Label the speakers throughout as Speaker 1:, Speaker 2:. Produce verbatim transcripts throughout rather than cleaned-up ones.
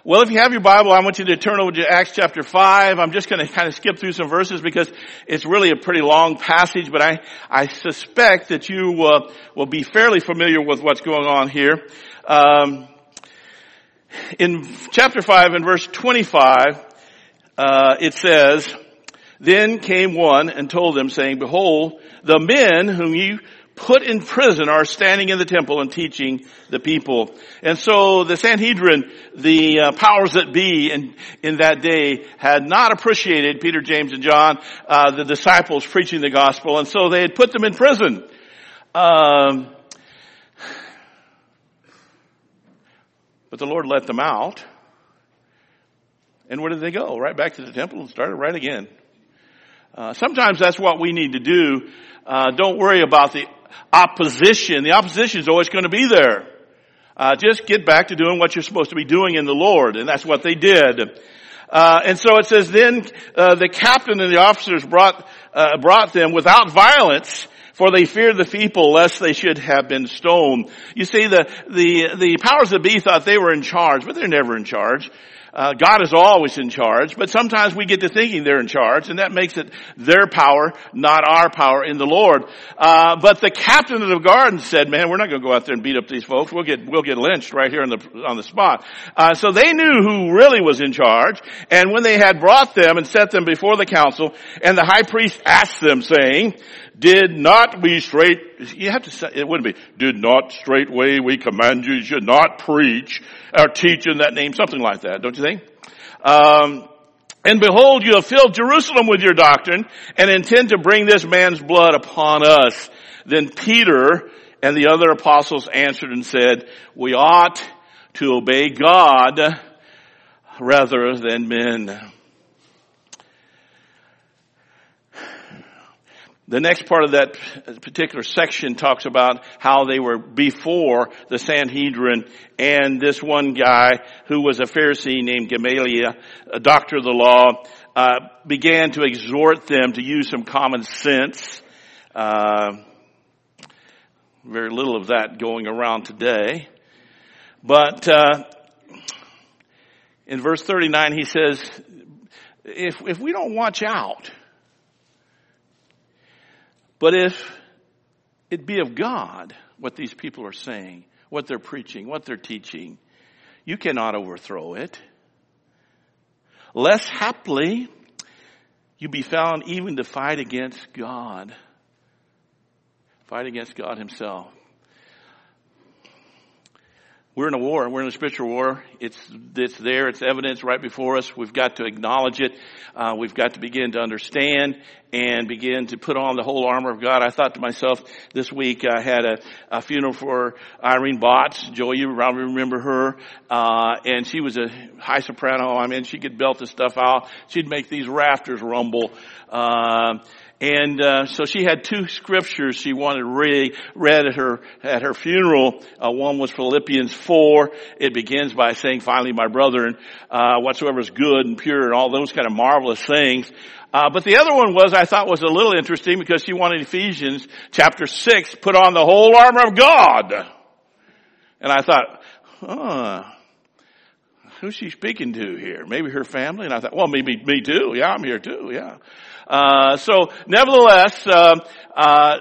Speaker 1: Well, if you have your Bible, I want you to turn over to Acts chapter five. I'm just going to kind of skip through some verses because it's really a pretty long passage, but I, I suspect that you uh, will be fairly familiar with what's going on here. Um, in chapter five, in verse twenty-five, uh, it says, "Then came one and told them, saying, Behold, the men whom you put in prison are standing in the temple and teaching the people." And so the Sanhedrin, the uh, powers that be in, in that day, had not appreciated Peter, James, and John, uh, the disciples preaching the gospel, and so they had put them in prison. Um, but the Lord let them out. And where did they go? Right back to the temple and started right again. Uh, sometimes that's what we need to do. Uh, don't worry about the opposition. The opposition is always going to be there. Uh, just get back to doing what you're supposed to be doing in the Lord. And that's what they did. Uh, and so it says, then, uh, the captain and the officers brought, uh, brought them without violence, for they feared the people lest they should have been stoned. You see, the, the, the powers that be thought they were in charge, but they're never in charge. Uh, God is always in charge, but sometimes we get to thinking they're in charge, and that makes it their power, not our power in the Lord. Uh, but the captain of the guard said, "Man, we're not going to go out there and beat up these folks. We'll get we'll get lynched right here on the on the spot." Uh, so they knew who really was in charge, and when they had brought them and set them before the council, and the high priest asked them, saying, "Did not we straight," you have to say, it wouldn't be, "Did not straightway we command you, you should not preach or teach in that name," something like that, don't you think? Um, "and behold, you have filled Jerusalem with your doctrine and intend to bring this man's blood upon us." Then Peter and the other apostles answered and said, "We ought to obey God rather than men." The next part of that particular section talks about how they were before the Sanhedrin, and this one guy who was a Pharisee named Gamaliel, a doctor of the law, uh, began to exhort them to use some common sense. Uh, very little of that going around today. But uh, in verse thirty-nine he says, if, if we don't watch out, but if it be of God, what these people are saying, what they're preaching, what they're teaching, you cannot overthrow it. Lest haply you be found even to fight against God. Fight against God himself. We're in a war. We're in a spiritual war. It's, it's there. It's evidence right before us. We've got to acknowledge it. Uh, we've got to begin to understand and begin to put on the whole armor of God. I thought to myself this week, I had a, a funeral for Irene Botts. Joey, you probably remember her. Uh, and she was a high soprano. I mean, she could belt the stuff out. She'd make these rafters rumble. Uh, And uh, so she had two scriptures she wanted read, read at her at her funeral. Uh, one was Philippians four. It begins by saying, "Finally, my brethren, uh, whatsoever is good and pure," and all those kind of marvelous things. Uh, but the other one was, I thought was a little interesting because she wanted Ephesians chapter six, "Put on the whole armor of God." And I thought, huh, who's she speaking to here? Maybe her family? And I thought, well, maybe me too. Yeah, I'm here too. Yeah. Uh, so nevertheless, uh, uh,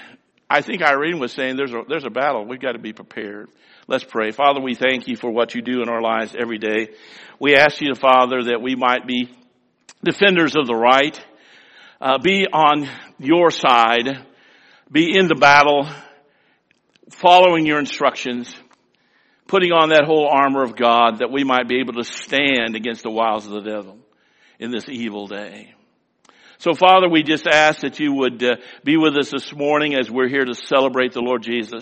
Speaker 1: I think Irene was saying there's a, there's a battle. We've got to be prepared. Let's pray. Father, we thank you for what you do in our lives every day. We ask you, Father, that we might be defenders of the right, uh, be on your side, be in the battle, following your instructions, putting on that whole armor of God that we might be able to stand against the wiles of the devil in this evil day. So, Father, we just ask that you would uh, be with us this morning as we're here to celebrate the Lord Jesus.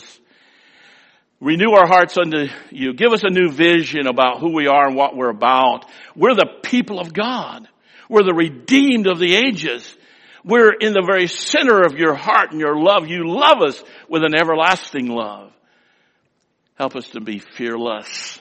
Speaker 1: Renew our hearts unto you. Give us a new vision about who we are and what we're about. We're the people of God. We're the redeemed of the ages. We're in the very center of your heart and your love. You love us with an everlasting love. Help us to be fearless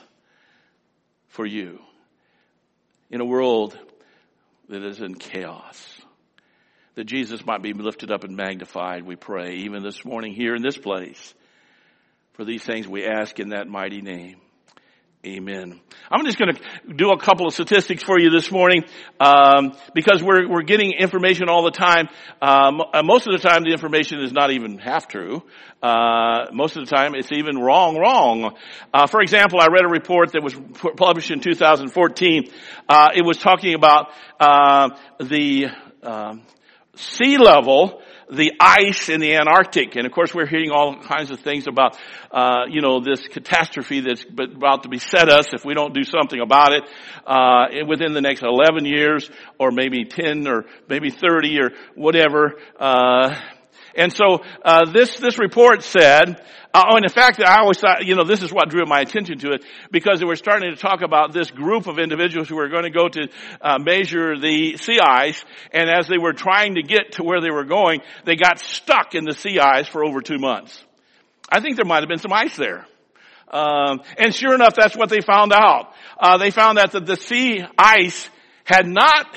Speaker 1: for you in a world that is in chaos. That Jesus might be lifted up and magnified, we pray, even this morning here in this place. For these things we ask in that mighty name. Amen. I'm just going to do a couple of statistics for you this morning, um, because we're we're getting information all the time. Um, most of the time, the information is not even half true. Uh, most of the time, it's even wrong, wrong. Uh, for example, I read a report that was published in two thousand fourteen. Uh, it was talking about uh, the uh, sea level, the ice in the Antarctic. And of course we're hearing all kinds of things about, uh, you know, this catastrophe that's about to beset us if we don't do something about it, uh, within the next eleven years or maybe ten or maybe thirty or whatever. Uh, and so, uh, this, this report said, uh, oh, and in fact, I always thought, you know, this is what drew my attention to it, because they were starting to talk about this group of individuals who were going to go to, uh, measure the sea ice, and as they were trying to get to where they were going, they got stuck in the sea ice for over two months. I think there might have been some ice there. Um, and sure enough, that's what they found out. Uh, they found out that the sea ice had not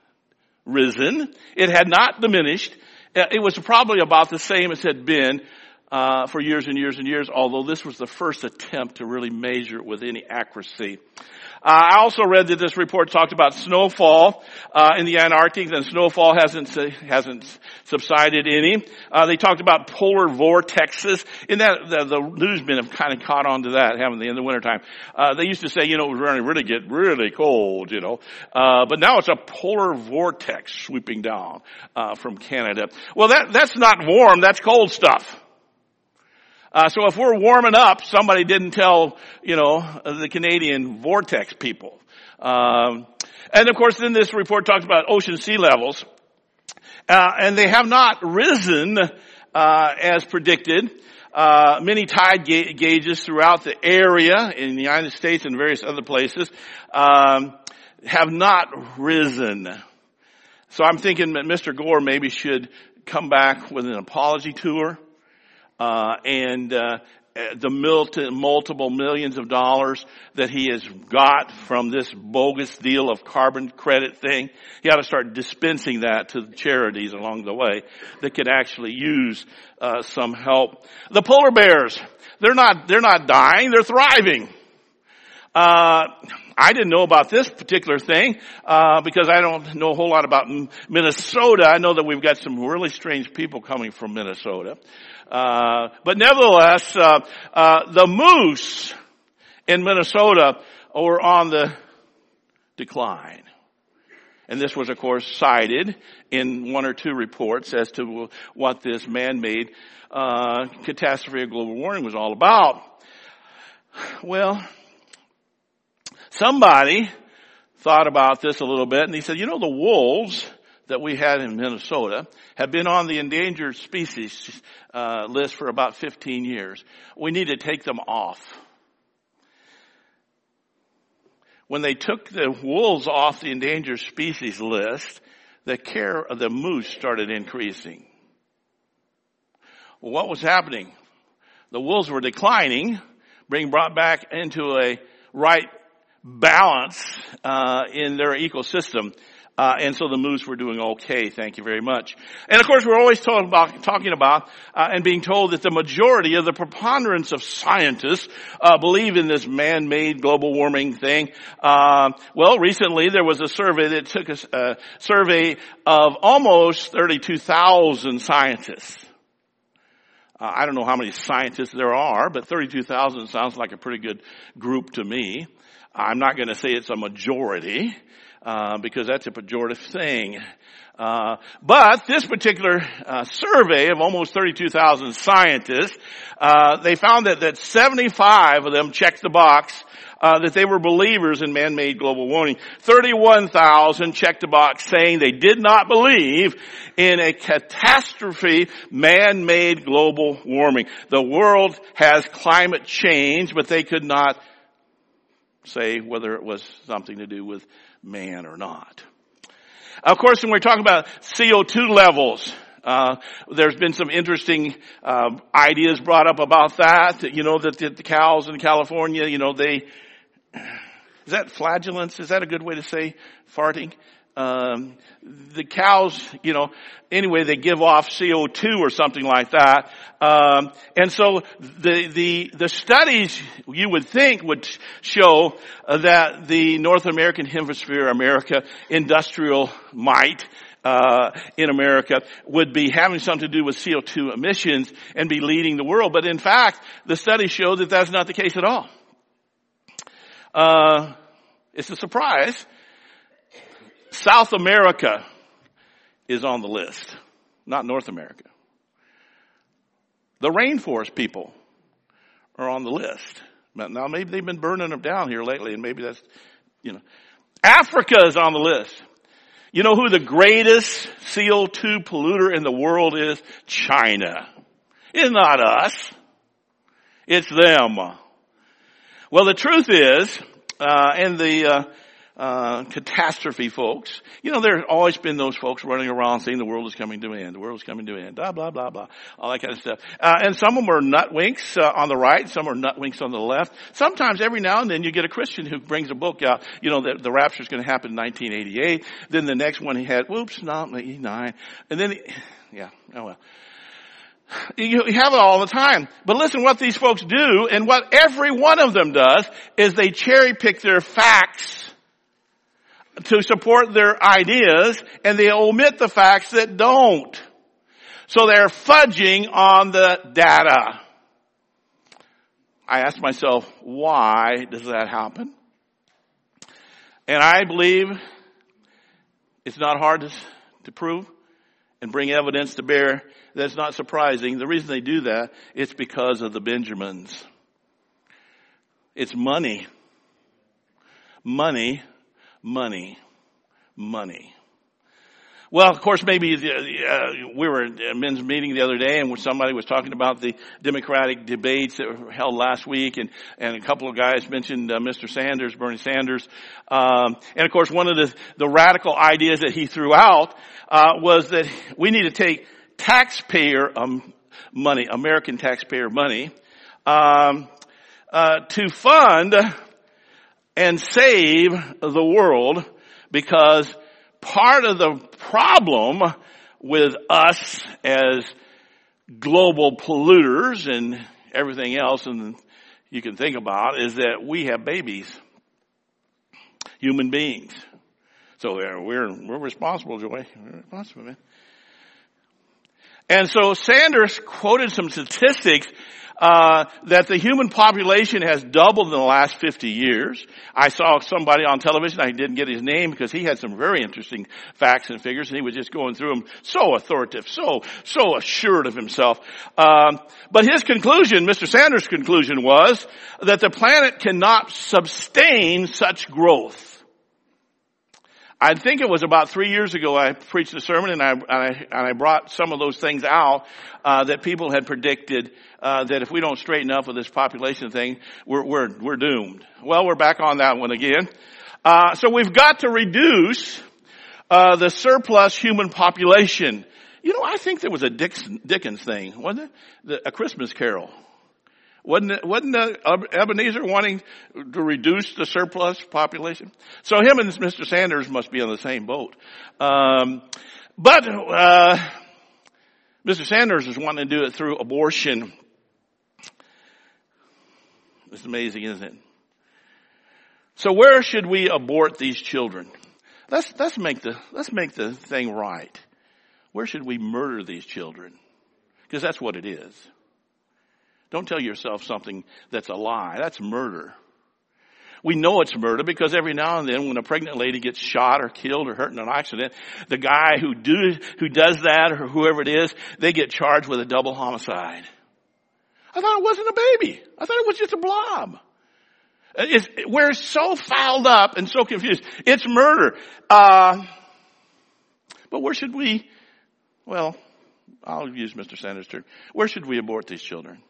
Speaker 1: risen. It had not diminished. It was probably about the same as had been uh, for years and years and years, although this was the first attempt to really measure it with any accuracy. Uh, I also read that this report talked about snowfall uh, in the Antarctic, and snowfall hasn't hasn't subsided any. Uh, they talked about polar vortexes. In that, the, the newsmen have kind of caught on to that, haven't they, in the wintertime? Uh, they used to say, you know, it was really, really get really cold, you know. Uh, but now it's a polar vortex sweeping down uh, from Canada. Well, that that's not warm. That's cold stuff. Uh, so if we're warming up, somebody didn't tell, you know, the Canadian vortex people. Um, and of course, then this report talks about ocean sea levels. Uh, and they have not risen, uh, as predicted. Uh, many tide ga- gauges throughout the area in the United States and various other places, um, have not risen. So I'm thinking that Mister Gore maybe should come back with an apology tour. Uh, and, uh, the multi, multiple millions of dollars that he has got from this bogus deal of carbon credit thing, he ought to start dispensing that to the charities along the way that could actually use, uh, some help. The polar bears, they're not, they're not dying, they're thriving. Uh, I didn't know about this particular thing, uh, because I don't know a whole lot about Minnesota. I know that we've got some really strange people coming from Minnesota. Uh, but nevertheless, uh, uh, the moose in Minnesota were on the decline. And this was, of course, cited in one or two reports as to what this man-made, uh, catastrophe of global warming was all about. Well, somebody thought about this a little bit, and he said, you know, the wolves that we had in Minnesota have been on the endangered species uh, list for about fifteen years. We need to take them off. When they took the wolves off the endangered species list, the care of the moose started increasing. Well, what was happening? The wolves were declining, being brought back into a right balance uh, in their ecosystem. Uh, and so the moose were doing okay, thank you very much. And of course, we're always talking about, talking about uh, and being told that the majority of the preponderance of scientists uh, believe in this man-made global warming thing. Uh, well, recently there was a survey that took a, a survey of almost thirty-two thousand scientists. Uh, I don't know how many scientists there are, but thirty-two thousand sounds like a pretty good group to me. I'm not going to say it's a majority. Uh, because that's a pejorative thing. Uh, but this particular, uh, survey of almost thirty-two thousand scientists, uh, they found that, that seventy-five of them checked the box, uh, that they were believers in man-made global warming. thirty-one thousand checked the box saying they did not believe in a catastrophe man-made global warming. The world has climate change, but they could not say whether it was something to do with man or not. Of course, when we're talking about C O two levels, uh, there's been some interesting uh, ideas brought up about that. You know, that the, the cows in California, you know, they, is that flatulence? Is that a good way to say farting? Um, the cows, you know, anyway, they give off C O two or something like that. Um, and so the, the, the studies you would think would show uh, that the North American hemisphere, America, industrial might, uh, in America would be having something to do with C O two emissions and be leading the world. But in fact, the studies show that that's not the case at all. Uh, it's a surprise. South America is on the list, not North America. The rainforest people are on the list. Now maybe they've been burning them down here lately, and maybe that's, you know. Africa is on the list. You know who the greatest C O two polluter in the world is? China. It's not us. It's them. Well, the truth is, uh, and the, uh, Uh, catastrophe folks. You know, there's always been those folks running around saying the world is coming to an end. The world is coming to an end. Blah, blah, blah, blah. All that kind of stuff. Uh, and some of them are nutwinks uh, on the right. Some are nutwinks on the left. Sometimes every now and then you get a Christian who brings a book out. You know, that the rapture is going to happen in nineteen eighty-eight. Then the next one he had, whoops, not eighty-nine. And then, he, yeah, oh well. You have it all the time. But listen, what these folks do, and what every one of them does, is they cherry pick their facts to support their ideas, and they omit the facts that don't. So they're fudging on the data. I asked myself, why does that happen? And I believe it's not hard to, to prove and bring evidence to bear. That's not surprising. The reason they do that, it's because of the Benjamins. It's money. Money. Money. Money. Well, of course, maybe uh, we were at a men's meeting the other day, and somebody was talking about the Democratic debates that were held last week, and, and a couple of guys mentioned uh, Mister Sanders, Bernie Sanders. Um, and, of course, one of the, the radical ideas that he threw out uh, was that we need to take taxpayer um, money, American taxpayer money, um, uh, to fund and save the world, because part of the problem with us as global polluters and everything else and you can think about is that we have babies, human beings. So we're we're responsible, Joy. We're responsible, man. And so Sanders quoted some statistics Uh, that the human population has doubled in the last fifty years. I saw somebody on television, I didn't get his name because he had some very interesting facts and figures, and he was just going through them so authoritative, so, so assured of himself. Um, but his conclusion, Mister Sanders' conclusion was that the planet cannot sustain such growth. I think it was about three years ago I preached a sermon, and I, and I, and I brought some of those things out uh, that people had predicted uh, that if we don't straighten up with this population thing, we're we're we're doomed. Well, we're back on that one again. Uh, so we've got to reduce uh, the surplus human population. You know, I think there was a Dickens, Dickens thing, wasn't it? The, a Christmas Carol. Wasn't it, wasn't Ebenezer wanting to reduce the surplus population? So him and Mister Sanders must be on the same boat. Um, but uh, Mister Sanders is wanting to do it through abortion. It's amazing, isn't it? So where should we abort these children? Let's let's make the let's make the thing right. Where should we murder these children? Because that's what it is. Don't tell yourself something that's a lie. That's murder. We know it's murder because every now and then when a pregnant lady gets shot or killed or hurt in an accident, the guy who do who does that or whoever it is, they get charged with a double homicide. I thought it wasn't a baby. I thought it was just a blob. It's, we're so fouled up and so confused. It's murder. Uh, but where should we, well, I'll use Mister Sanders' term. Where should we abort these children?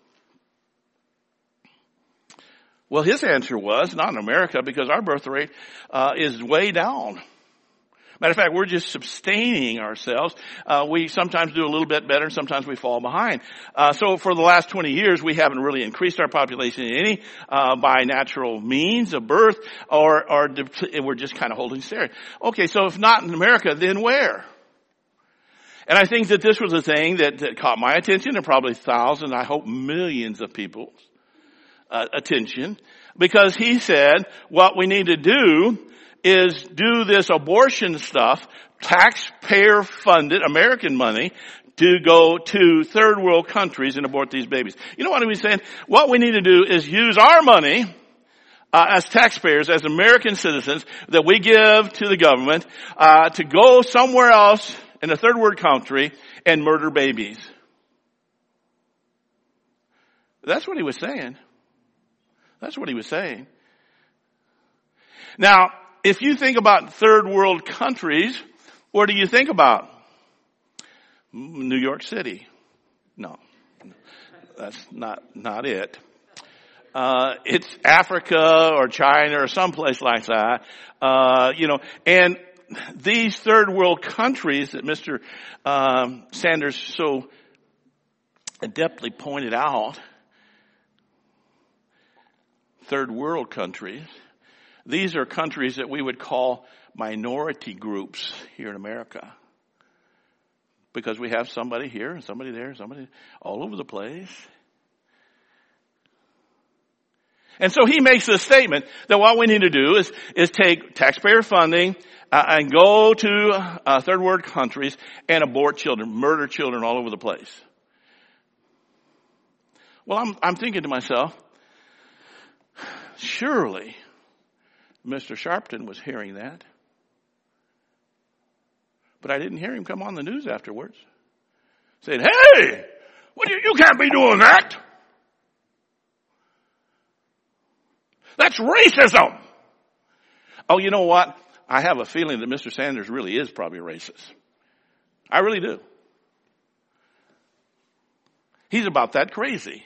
Speaker 1: Well, his answer was, not in America, because our birth rate uh, is way down. Matter of fact, we're just sustaining ourselves. Uh, we sometimes do a little bit better, and sometimes we fall behind. Uh, so for the last twenty years, we haven't really increased our population in any uh, by natural means of birth, or, or de- we're just kind of holding steady. Okay, so if not in America, then where? And I think that this was a thing that, that caught my attention, and probably thousands, I hope millions of people's uh, attention, because he said what we need to do is do this abortion stuff, taxpayer funded American money, to go to third world countries and abort these babies. You know what he was saying? What we need to do is use our money uh, as taxpayers, as American citizens, that we give to the government, uh, to go somewhere else in a third world country and murder babies. That's what he was saying. That's what he was saying. Now, if you think about third world countries, what do you think about? New York City. No, that's not, not it. Uh, it's Africa or China or someplace like that. Uh, you know, and these third world countries that Mister Um, Sanders so adeptly pointed out, third world countries, these are countries that we would call minority groups here in America. Because we have somebody here and somebody there, somebody all over the place. And so he makes this statement that what we need to do is, is take taxpayer funding uh, and go to uh, third world countries and abort children, murder children all over the place. Well, I'm, I'm thinking to myself, surely Mister Sharpton was hearing that. But I didn't hear him come on the news afterwards saying, hey, what you, you can't be doing that. That's racism. Oh, you know what? I have a feeling that Mister Sanders really is probably racist. I really do. He's about that crazy.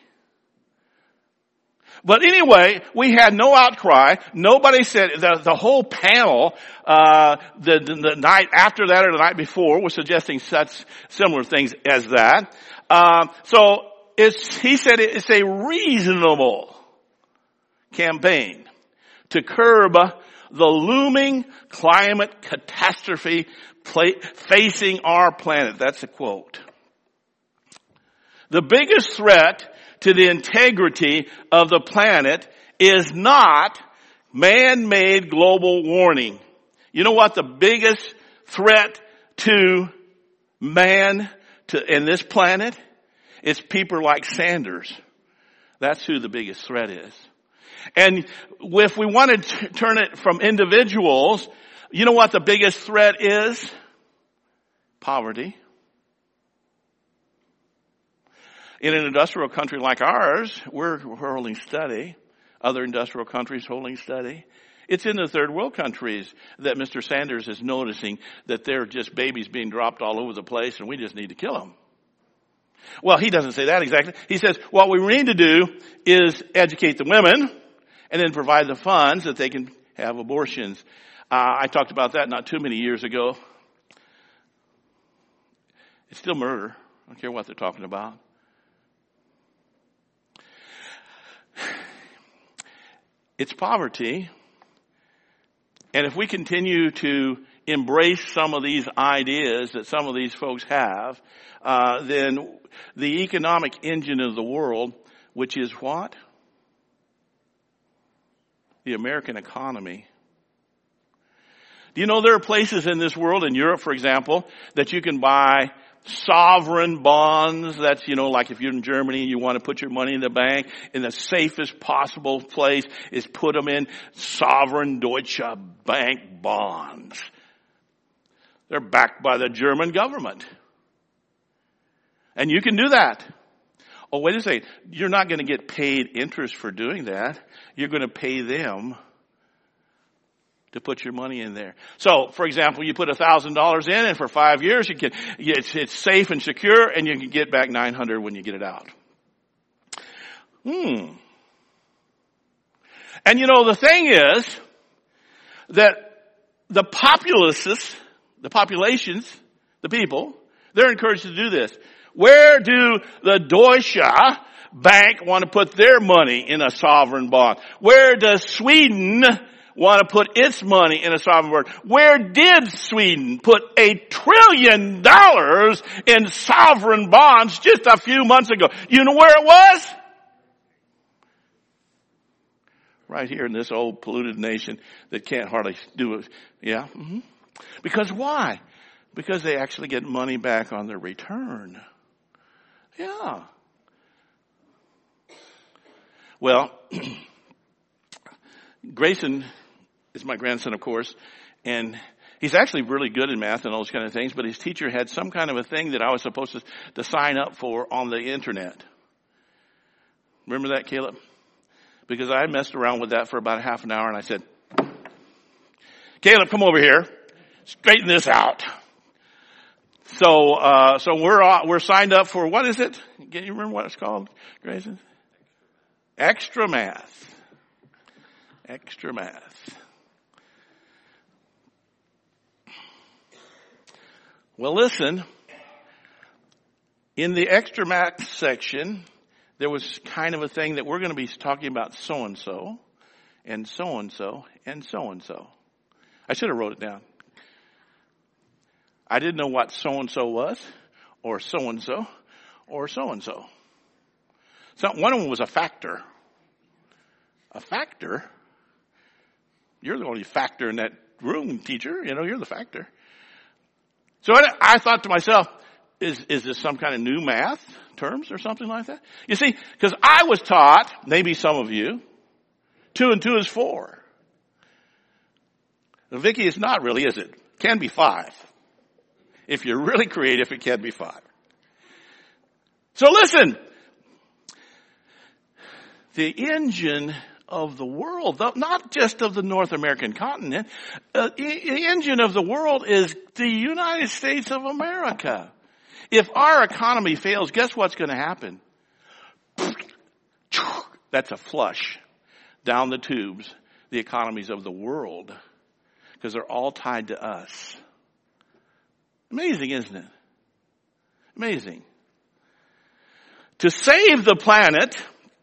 Speaker 1: But anyway, we had no outcry. Nobody said, the, the whole panel, uh, the, the, the night after that or the night before was suggesting such similar things as that. Uh, so it's, he said it's a reasonable campaign to curb the looming climate catastrophe play, facing our planet. That's a quote. The biggest threat to the integrity of the planet is not man-made global warming. You know what the biggest threat to man to in this planet? It's people like Sanders. That's who the biggest threat is. And if we want to t- turn it from individuals, you know what the biggest threat is? Poverty. In an industrial country like ours, we're, we're holding steady. Other industrial countries holding steady. It's in the third world countries that Mister Sanders is noticing that they're just babies being dropped all over the place and we just need to kill them. Well, he doesn't say that exactly. He says what we need to do is educate the women and then provide the funds that they can have abortions. Uh, I talked about that not too many years ago. It's still murder. I don't care what they're talking about. It's poverty. And if we continue to embrace some of these ideas that some of these folks have, uh, then the economic engine of the world, which is what? The American economy. Do you know there are places in this world, in Europe, for example, that you can buy sovereign bonds? That's, you know, like if you're in Germany and you want to put your money in the bank, in the safest possible place is put them in sovereign Deutsche Bank bonds. They're backed by the German government. And you can do that. Oh, wait a second. You're not going to get paid interest for doing that. You're going to pay them to put your money in there. So, for example, you put a thousand dollars in, and for five years, you can it's, it's safe and secure, and you can get back nine hundred when you get it out. Hmm. And you know, the thing is that the populacists, the populations, the people, they're encouraged to do this. Where do the Deutsche Bank want to put their money in a sovereign bond? Where does Sweden want to put its money in a sovereign bond? Where did Sweden put a trillion dollars in sovereign bonds just a few months ago? You know where it was? Right here in this old polluted nation that can't hardly do it. Yeah. Mm-hmm. Because why? Because they actually get money back on their return. Yeah. Well, Grayson is my grandson, of course, and he's actually really good in math and all those kind of things, but his teacher had some kind of a thing that I was supposed to, to sign up for on the internet. Remember that, Caleb? Because I messed around with that for about a half an hour, and I said, Caleb, come over here. Straighten this out. So, uh, so we're, uh, we're signed up for, what is it? Can you remember what it's called, Grayson? Extra math. Extra math. Well, listen, in the extra math section, there was kind of a thing that we're going to be talking about so-and-so, and so-and-so, and so-and-so. I should have wrote it down. I didn't know what so-and-so was, or so-and-so, or so-and-so. So one of them was a factor. A factor? You're the only factor in that room, teacher. You know, you're the factor. So I, I thought to myself, is, is this some kind of new math terms or something like that? You see, because I was taught, maybe some of you, two and two is four. Now, Vicky, it's not really, is it? It can be five. If you're really creative, it can be five. So listen, the engine of the world, not just of the North American continent, uh, the engine of the world is the United States of America. If our economy fails, guess what's going to happen? That's a flush down the tubes, the economies of the world, because they're all tied to us. Amazing, isn't it? Amazing. To save the planet,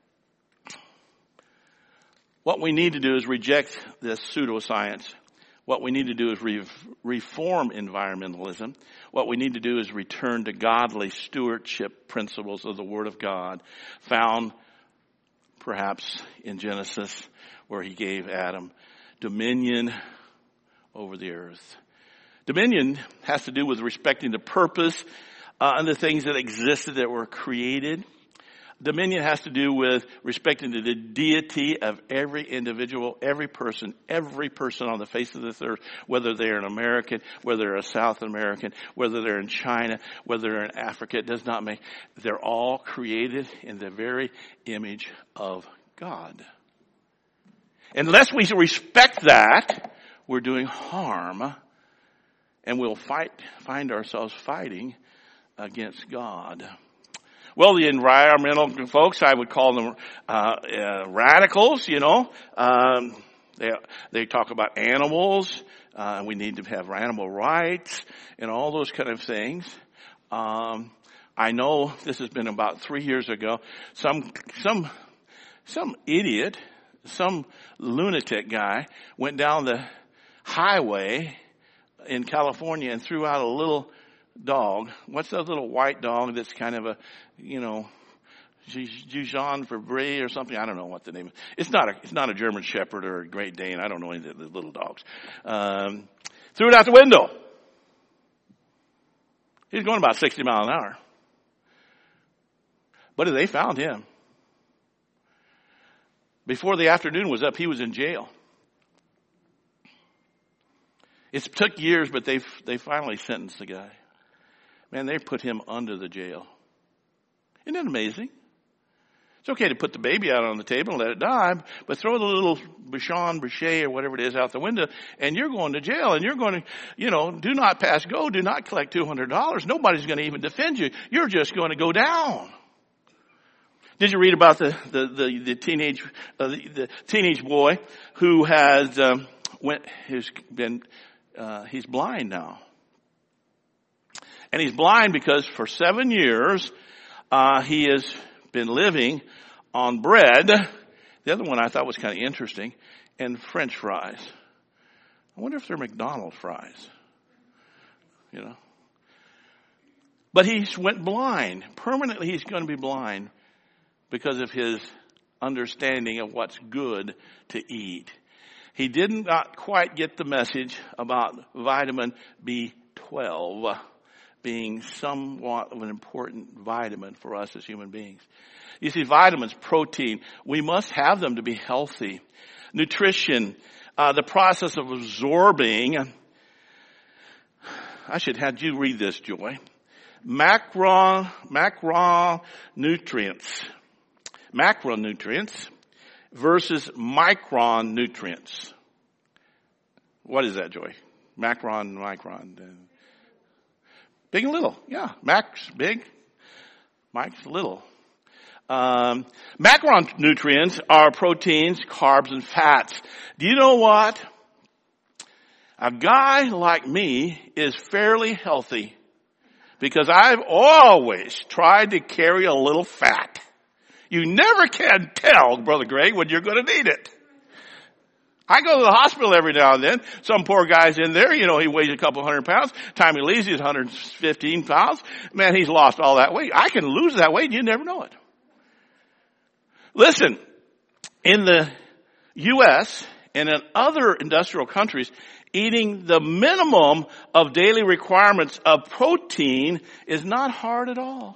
Speaker 1: what we need to do is reject this pseudoscience. What we need to do is re- reform environmentalism. What we need to do is return to godly stewardship principles of the Word of God, found perhaps in Genesis, where He gave Adam dominion over the earth. Dominion has to do with respecting the purpose uh, and the things that existed that were created. Dominion has to do with respecting the deity of every individual, every person, every person on the face of this earth, whether they're an American, whether they're a South American, whether they're in China, whether they're in Africa. It does not make, they're all created in the very image of God. Unless we respect that, we're doing harm, and we'll fight, find ourselves fighting against God. Well, the environmental folks, I would call them uh, uh, radicals, you know. Um, they they talk about animals. Uh, we need to have animal rights and all those kind of things. Um, I know this has been about three years ago. Some some some idiot, some lunatic guy went down the highway in California and threw out a little dog. What's that little white dog that's kind of a, you know, Dijon Fabry or something? I don't know what the name is. It's not a, it's not a German Shepherd or a Great Dane. I don't know any of the little dogs. Um, threw it out the window. He's going about sixty miles an hour. But they found him. Before the afternoon was up, he was in jail. It took years, but they they finally sentenced the guy. Man, they put him under the jail. Isn't that amazing? It's okay to put the baby out on the table and let it die, but throw the little Bichon, Bichet, or whatever it is out the window, and you're going to jail, and you're going to, you know, do not pass go, do not collect two hundred dollars. Nobody's going to even defend you. You're just going to go down. Did you read about the, the, the, the teenage, uh, the, the teenage boy who has, um, went, has been, uh, he's blind now. And he's blind because for seven years, uh, he has been living on bread. The other one I thought was kind of interesting, and French fries. I wonder if they're McDonald's fries. You know. But he went blind. Permanently he's going to be blind because of his understanding of what's good to eat. He did not quite get the message about vitamin B twelve being somewhat of an important vitamin for us as human beings. You see, vitamins, protein, we must have them to be healthy. Nutrition, uh, the process of absorbing. I should have you read this, Joy. Macro, macronutrients. Macronutrients versus micronutrients. What is that, Joy? Macron, micron. Big and little. Yeah. Mac's big. Mike's little. Um, macronutrients are proteins, carbs, and fats. Do you know what? A guy like me is fairly healthy because I've always tried to carry a little fat. You never can tell, Brother Greg, when you're going to need it. I go to the hospital every now and then. Some poor guy's in there, you know, he weighs a couple hundred pounds. Time he leaves, he's one hundred fifteen pounds. Man, he's lost all that weight. I can lose that weight and you never know it. Listen, in the U S and in other industrial countries, eating the minimum of daily requirements of protein is not hard at all.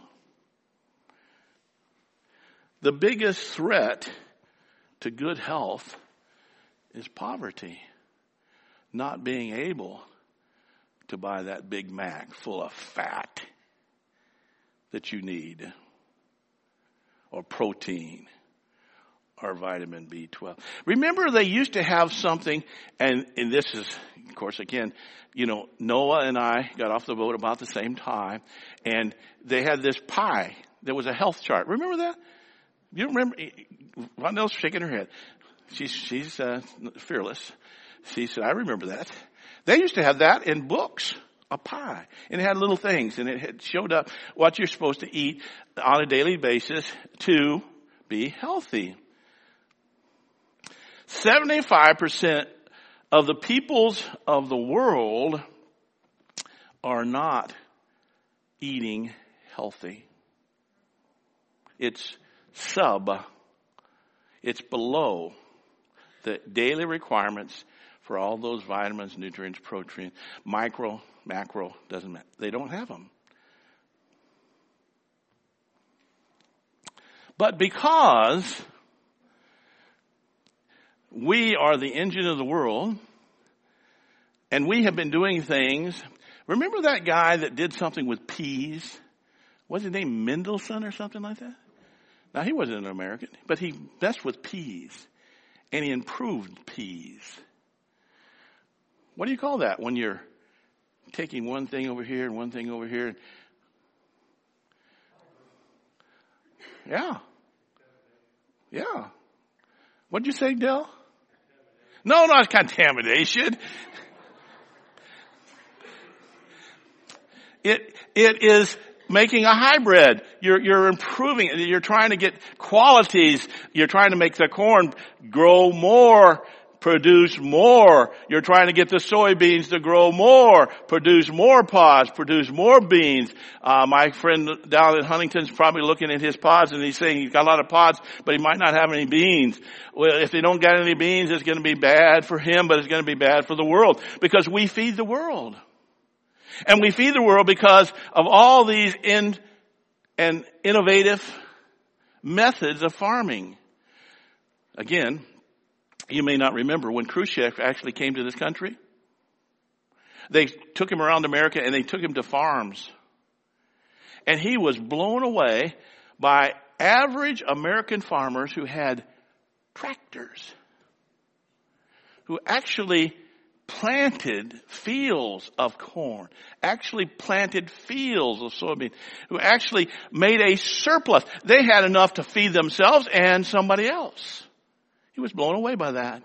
Speaker 1: The biggest threat to good health is poverty. Not being able to buy that Big Mac full of fat that you need, or protein, or vitamin B twelve. Remember, they used to have something, and, and this is, of course, again, you know, Noah and I got off the boat about the same time, and they had this pie. There was a health chart. Remember that? You remember? Vondel's shaking her head. She's, she's uh, fearless. She said, I remember that. They used to have that in books, a pie. And it had little things, and it had showed up what you're supposed to eat on a daily basis to be healthy. seventy-five percent of the peoples of the world are not eating healthy. It's sub. It's below the daily requirements for all those vitamins, nutrients, protein, micro, macro, doesn't matter. They don't have them. But because we are the engine of the world, and we have been doing things. Remember that guy that did something with peas? What's his name, Mendelssohn or something like that? Now, he wasn't an American, but he messed with peas, and he improved peas. What do you call that when you're taking one thing over here and one thing over here? Yeah. Yeah. What'd you say, Dell? No, not contamination. It, it is making a hybrid. You're, you're improving it. You're trying to get qualities. You're trying to make the corn grow more, produce more. You're trying to get the soybeans to grow more, produce more pods, produce more beans. Uh, my friend down in Huntington's probably looking at his pods and he's saying he's got a lot of pods, but he might not have any beans. Well, if they don't get any beans, it's going to be bad for him, but it's going to be bad for the world because we feed the world. And we feed the world because of all these in and innovative methods of farming. Again, you may not remember when Khrushchev actually came to this country. They took him around America and they took him to farms. And he was blown away by average American farmers who had tractors, who actually planted fields of corn, actually planted fields of soybean, who actually made a surplus. They had enough to feed themselves and somebody else. He was blown away by that.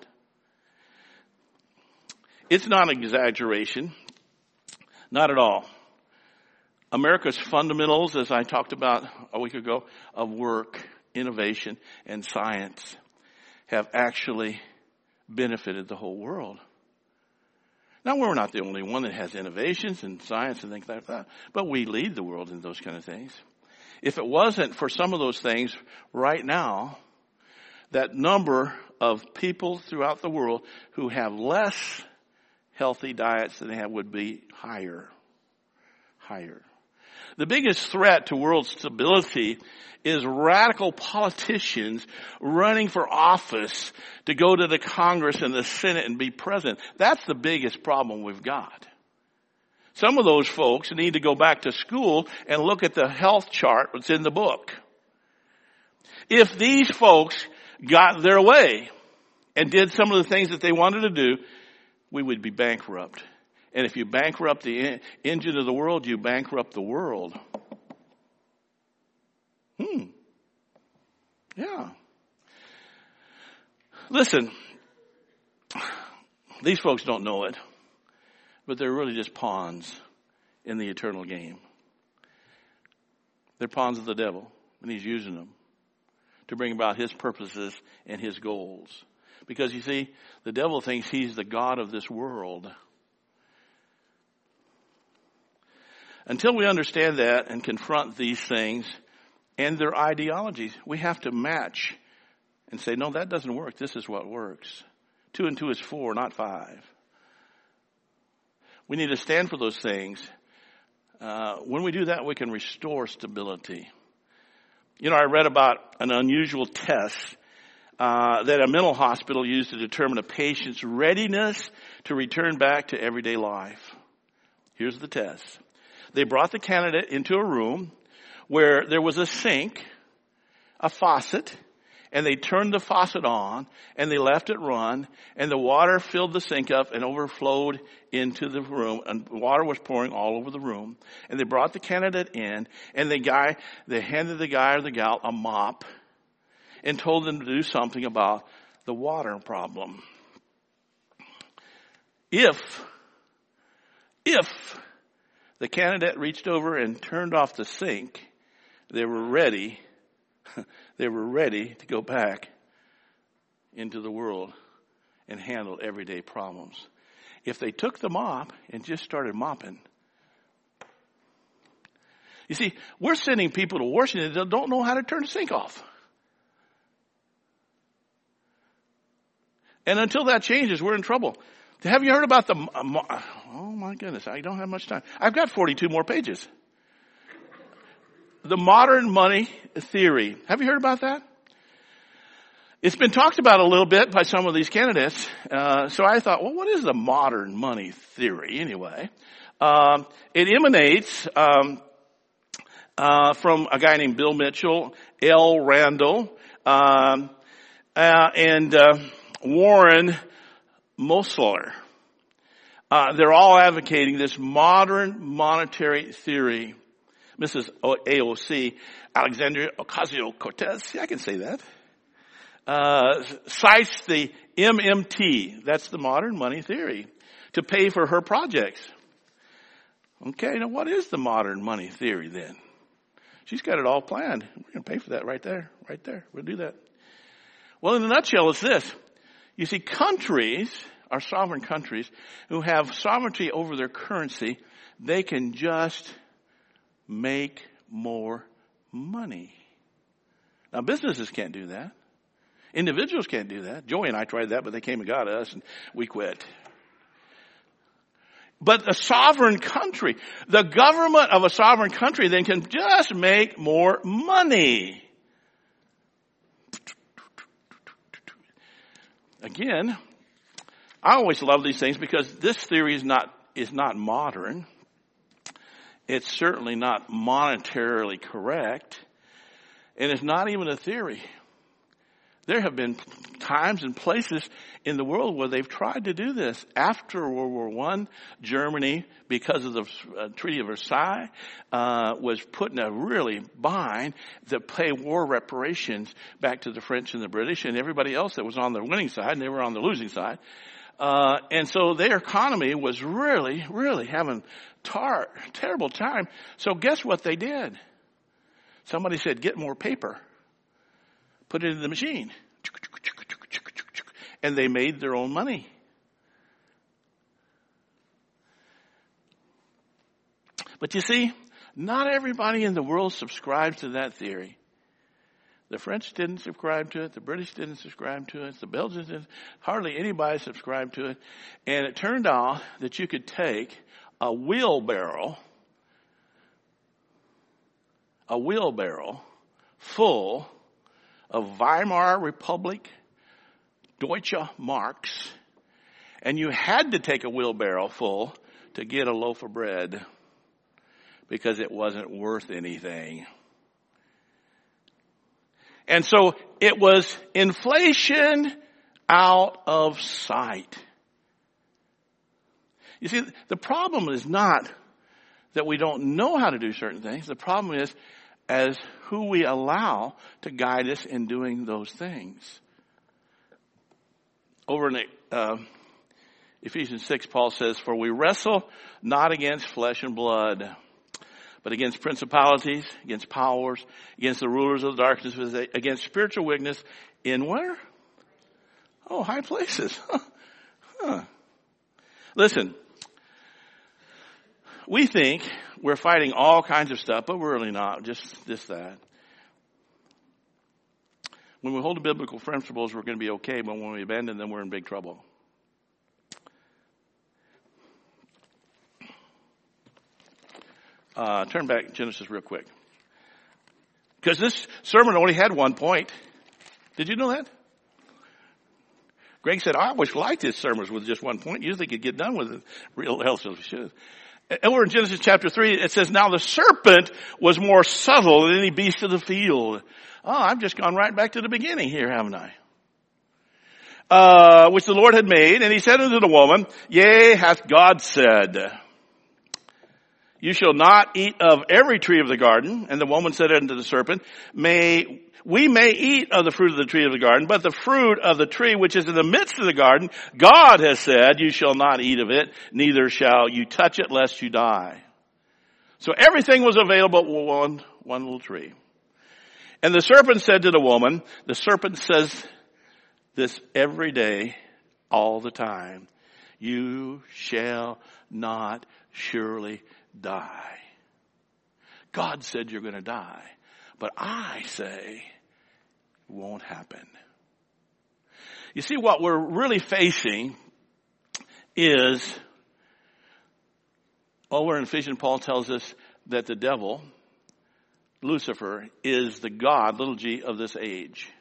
Speaker 1: It's not an exaggeration. Not at all. America's fundamentals, as I talked about a week ago, of work, innovation, and science have actually benefited the whole world. Now, we're not the only one that has innovations and science and things like that, but we lead the world in those kind of things. If it wasn't for some of those things right now, that number of people throughout the world who have less healthy diets than they have would be higher. Higher. The biggest threat to world stability is radical politicians running for office to go to the Congress and the Senate and be president. That's the biggest problem we've got. Some of those folks need to go back to school and look at the health chart that's in the book. If these folks got their way and did some of the things that they wanted to do, we would be bankrupt. And if you bankrupt the engine of the world, you bankrupt the world. Hmm. Yeah. Listen, these folks don't know it, but they're really just pawns in the eternal game. They're pawns of the devil, and he's using them to bring about his purposes and his goals. Because you see, the devil thinks he's the God of this world. Until we understand that and confront these things and their ideologies, we have to match and say, no, that doesn't work. This is what works. Two and two is four, not five. We need to stand for those things. Uh, when we do that, we can restore stability. You know, I read about an unusual test uh, that a mental hospital used to determine a patient's readiness to return back to everyday life. Here's the test. They brought the candidate into a room where there was a sink, a faucet, and they turned the faucet on, and they left it run, and the water filled the sink up and overflowed into the room, and water was pouring all over the room. And they brought the candidate in, and the guy, they handed the guy or the gal a mop and told them to do something about the water problem. If, if the candidate reached over and turned off the sink, they were ready, they were ready to go back into the world and handle everyday problems. If they took the mop and just started mopping. You see, we're sending people to Washington that don't know how to turn the sink off. And until that changes, we're in trouble. Have you heard about the, oh my goodness, I don't have much time. I've got forty-two more pages. The modern money theory. Have you heard about that? It's been talked about a little bit by some of these candidates. Uh, so I thought, well, what is the modern money theory anyway? Um, it emanates um, uh, from a guy named Bill Mitchell, L. Randall, um, uh, and uh, Warren Mosler. Uh, they're all advocating this modern monetary theory. Missus A O C, Alexandria Ocasio-Cortez, see, I can say that, uh, cites the M M T, that's the modern money theory, to pay for her projects. Okay, now what is the modern money theory then? She's got it all planned. We're going to pay for that right there, right there. We'll do that. Well, in a nutshell, it's this. You see, countries, our sovereign countries, who have sovereignty over their currency, they can just make more money. Now, businesses can't do that. Individuals can't do that. Joey and I tried that, but they came and got us, and we quit. But a sovereign country, the government of a sovereign country then can just make more money. Again, I always love these things because this theory is not is not modern. It's certainly not monetarily correct, and it's not even a theory. There have been times and places in the world where they've tried to do this. After World War One, Germany, because of the uh, Treaty of Versailles, uh, was put in a really bind to pay war reparations back to the French and the British and everybody else that was on the winning side, and they were on the losing side. Uh, and so their economy was really, really having tar- terrible time. So guess what they did? Somebody said, get more paper. Put it in the machine. And they made their own money. But you see, not everybody in the world subscribes to that theory. The French didn't subscribe to it. The British didn't subscribe to it. The Belgians didn't. Hardly anybody subscribed to it. And it turned out that you could take a wheelbarrow, a wheelbarrow full of Weimar Republic Deutsche Marks, and you had to take a wheelbarrow full to get a loaf of bread because it wasn't worth anything. And so it was inflation out of sight. You see, the problem is not that we don't know how to do certain things. The problem is as who we allow to guide us in doing those things. Over in uh, Ephesians six, Paul says, for we wrestle not against flesh and blood, but against principalities, against powers, against the rulers of the darkness, against spiritual wickedness in where? Oh, high places. Huh. Listen, we think we're fighting all kinds of stuff, but we're really not. Just this, that. When we hold to biblical principles, we're going to be okay, but when we abandon them, we're in big trouble. Uh, turn back to Genesis real quick. Because this sermon only had one point. Did you know that? Greg said, I always liked his sermons with just one point. Usually could get done with it real else as we should. Over in Genesis chapter three, it says, now the serpent was more subtle than any beast of the field. Oh, I've just gone right back to the beginning here, haven't I? Uh, which the Lord had made. And he said unto the woman, yea, hath God said, you shall not eat of every tree of the garden. And the woman said unto the serpent, may, we may eat of the fruit of the tree of the garden, but the fruit of the tree which is in the midst of the garden, God has said, you shall not eat of it, neither shall you touch it lest you die. So everything was available but one, one little tree. And the serpent said to the woman, the serpent says this every day, all the time, you shall not surely die. God said you're going to die, but I say it won't happen. You see, what we're really facing is, over in Ephesians, Paul tells us that the devil, Lucifer, is the God, little g, of this age.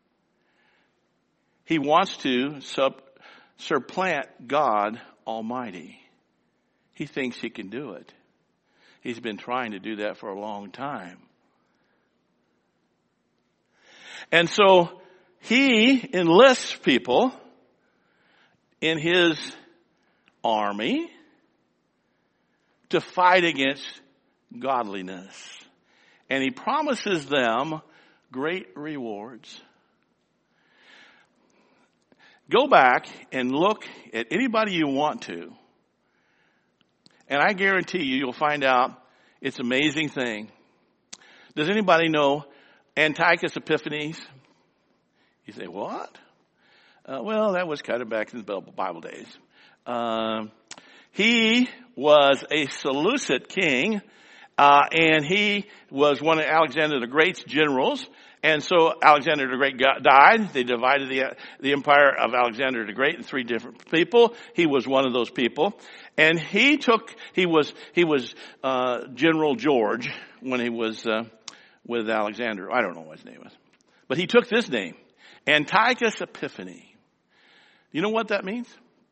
Speaker 1: He wants to sub, supplant God Almighty. He thinks he can do it. He's been trying to do that for a long time. And so he enlists people in his army to fight against godliness. And he promises them great rewards. Go back and look at anybody you want to. And I guarantee you, you'll find out it's an amazing thing. Does anybody know Antiochus Epiphanes? You say, what? Uh, well, that was kind of back in the Bible days. Uh, he was a Seleucid king, uh, and he was one of Alexander the Great's generals. And so Alexander the Great got, died. They divided the, the empire of Alexander the Great in three different people. He was one of those people. And he took, he was, he was, uh, General George when he was, uh, with Alexander. I don't know what his name was. But he took this name, Antiochus Epiphanes. You know what that means?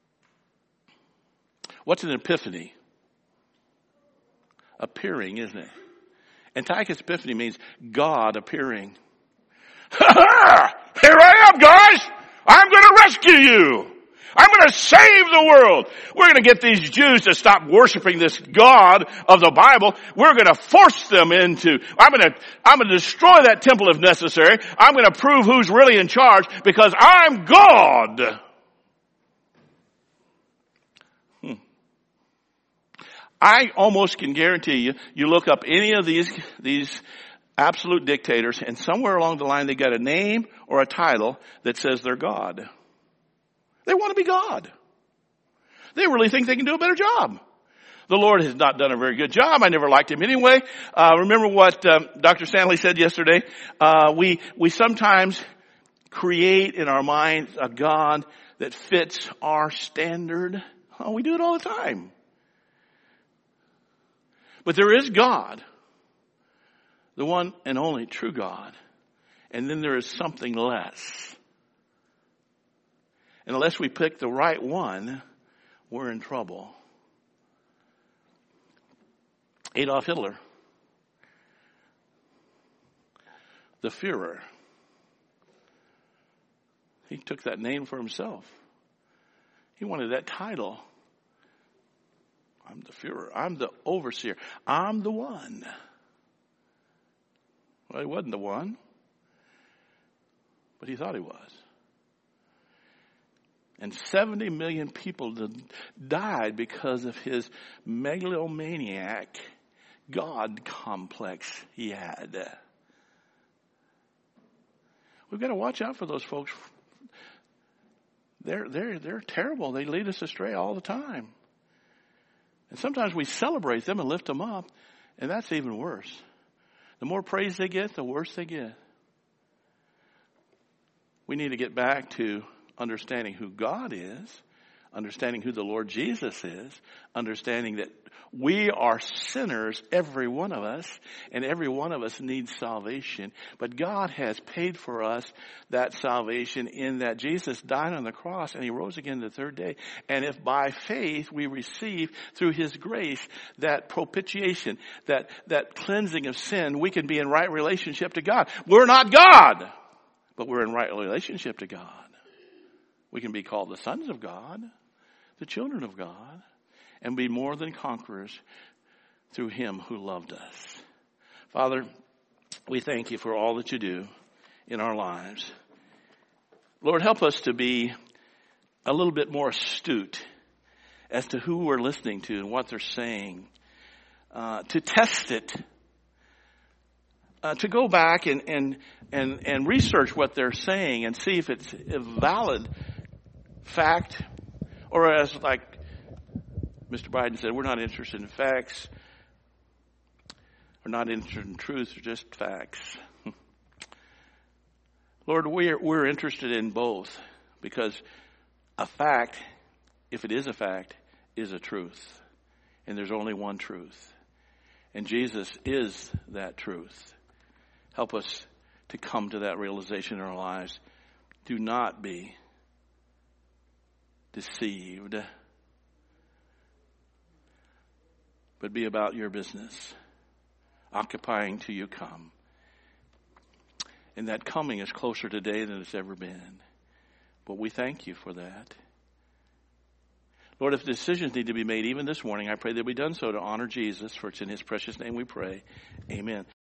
Speaker 1: What's an epiphany? Appearing, isn't it? Antiochus Epiphanes means God appearing. Ha ha! Here I am, guys! I'm going to rescue you! I'm going to save the world! We're going to get these Jews to stop worshiping this God of the Bible. We're going to force them into, I'm going to, I'm going to destroy that temple if necessary. I'm going to prove who's really in charge because I'm God! I almost can guarantee you, you look up any of these, these absolute dictators, and somewhere along the line they got a name or a title that says they're God. They want to be God. They really think they can do a better job. The Lord has not done a very good job. I never liked him anyway. Uh, remember what um, Doctor Stanley said yesterday? Uh, we, we sometimes create in our minds a God that fits our standard. Oh, we do it all the time. But there is God, the one and only true God. And then there is something less. And unless we pick the right one, we're in trouble. Adolf Hitler, the Führer, he took that name for himself. He wanted that title. I'm the Führer. I'm the overseer. I'm the one. Well, he wasn't the one, but he thought he was. And seventy million people died because of his megalomaniac God complex he had. We've got to watch out for those folks. They're, they're, they're terrible. They lead us astray all the time. And sometimes we celebrate them and lift them up, and that's even worse. The more praise they get, the worse they get. We need to get back to understanding who God is, understanding who the Lord Jesus is, understanding that we are sinners, every one of us, and every one of us needs salvation. But God has paid for us that salvation in that Jesus died on the cross and he rose again the third day. And if by faith we receive through his grace that propitiation, that, that cleansing of sin, we can be in right relationship to God. We're not God, but we're in right relationship to God. We can be called the sons of God, the children of God, and be more than conquerors through him who loved us. Father, we thank you for all that you do in our lives. Lord, help us to be a little bit more astute as to who we're listening to and what they're saying, uh, to test it, uh, to go back and, and, and, and research what they're saying and see if it's a valid fact, or as like Mister Biden said, we're not interested in facts. We're not interested in truth, or just facts. Lord, we're, we're interested in both, because a fact, if it is a fact, is a truth. And there's only one truth. And Jesus is that truth. Help us to come to that realization in our lives. Do not be deceived, but be about your business, occupying till you come. And that coming is closer today than it's ever been. But we thank you for that. Lord, if decisions need to be made even this morning, I pray they'll be done so to honor Jesus, for it's in his precious name we pray. Amen.